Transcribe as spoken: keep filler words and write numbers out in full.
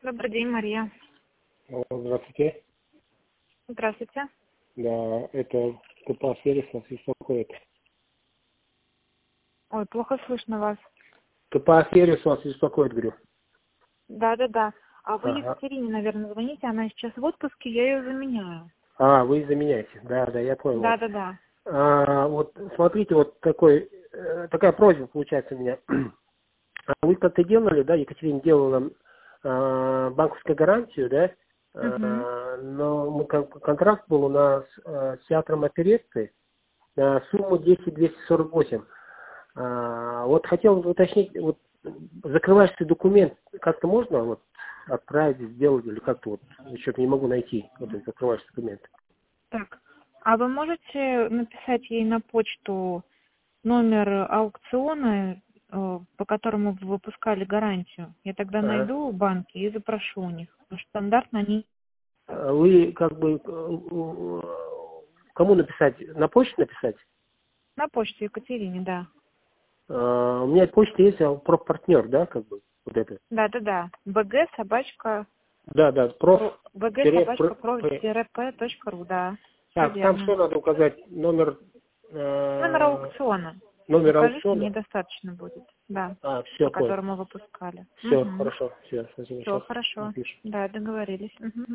Добрый день, Мария. Алло, здравствуйте. Здравствуйте. Да, это КПА сервис вас беспокоит. Ой, плохо слышно вас. КПА сервис вас беспокоит, говорю. Да-да-да. А вы Ага. Екатерине, наверное, звоните, она сейчас в отпуске, я ее заменяю. А, вы заменяете. Да, да, я понял вас. Да-да-да. А, вот смотрите, вот такой, э, такая просьба получается у меня. А вы как-то делали, да, Екатерина делала нам а, банковскую гарантию, да, Угу. а, но мы, как, контракт был у нас а, с театром оперетты на сумму десять двести сорок восемь. А, вот хотел уточнить, вот закрывающий документ как-то можно вот отправить, сделать или как-то вот, что-то не могу найти вот этот закрывающий документ. Так, а вы можете написать ей на почту номер аукциона, э, по которому вы выпускали гарантию? Я тогда Ага. найду банки и запрошу у них. Потому что стандартно они... А вы как бы э, кому написать? На почту написать? На почту Екатерине, да. А, у меня почта есть, а про партнер, да, как бы вот это. Да-да-да. bg собачка... Да, да, проф. bg тире собачка пр- проф п. п точка ру, да. Все Так, там верно. что надо указать? Номер Номер э, аукциона. номер Укажите, мне аукциона? достаточно будет. Да, А, по все, понял. которому выпускали. Все, Угу. хорошо, все, спасибо. Все Сейчас хорошо. напишу. Да, договорились. Угу.